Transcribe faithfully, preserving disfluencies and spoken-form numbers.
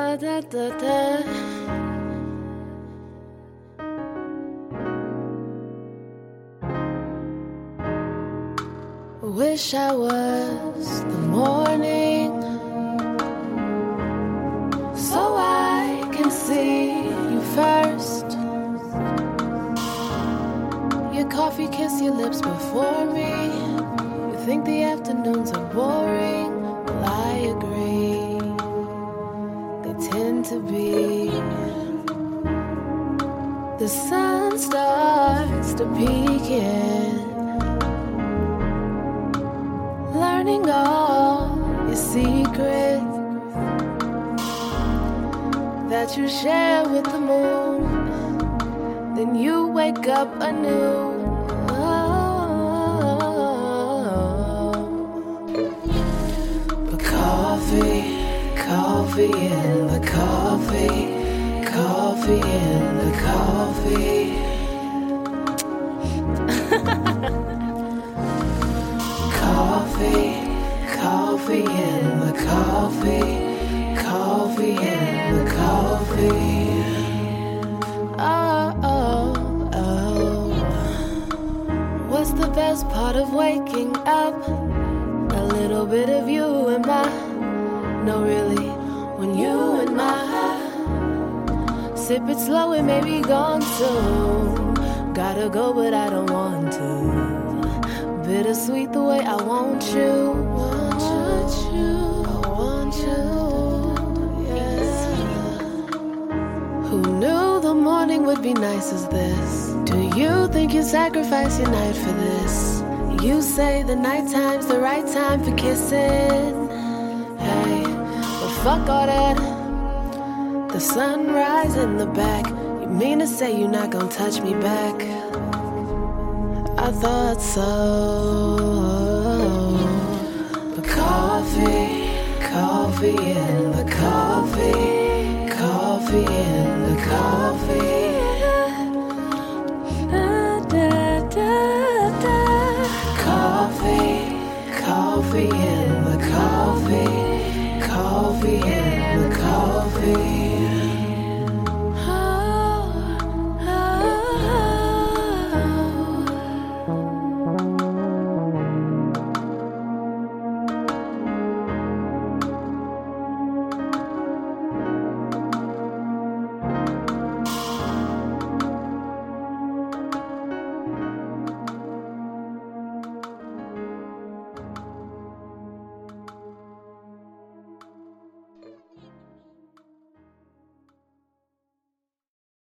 da, da, da. Wish I was the morning, so I can see you first. Your coffee kiss your lips before me. You think the afternoons are boring? Well, I agree. They tend to be. The sun starts to peek in, learning all your secrets that you share with the moon. Then you wake up anew. Oh, but coffee, coffee in the coffee, coffee in the coffee. Coffee, coffee in the coffee, coffee in the coffee. Oh, oh, oh. What's the best part of waking up? A little bit of you and my. No, really, when you and my. Sip it slow, it may be gone soon. Gotta go, but I don't want to. Bittersweet the way I want you, want you, I want you, yeah. Who knew the morning would be nice as this? Do you think you sacrifice your night for this? You say the nighttime's the right time for kissing. Hey, but fuck all that. The sunrise in the back. You mean to say you're not gonna touch me back? I thought so. But coffee, coffee in the coffee, coffee in the coffee. Da, da, da, da. Coffee, coffee in the coffee, coffee in the coffee.